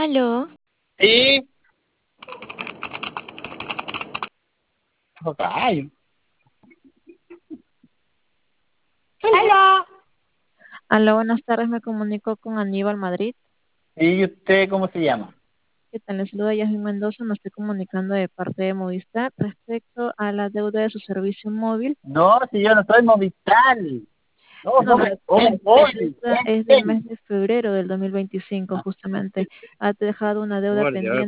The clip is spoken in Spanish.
Aló, Sí, ay. ¡Aló! aló, buenas tardes, me comunico con Aníbal Madrid. ¿Y usted cómo se llama? ¿Qué tal? Les saluda Yasmin Mendoza, me estoy comunicando de parte de Movistar respecto a la deuda de su servicio móvil. No, si yo no soy Movistar. No, No, no, pero oh, la Oli, deuda es del mes de febrero del 2025, justamente. Ha dejado una deuda Oli. pendiente.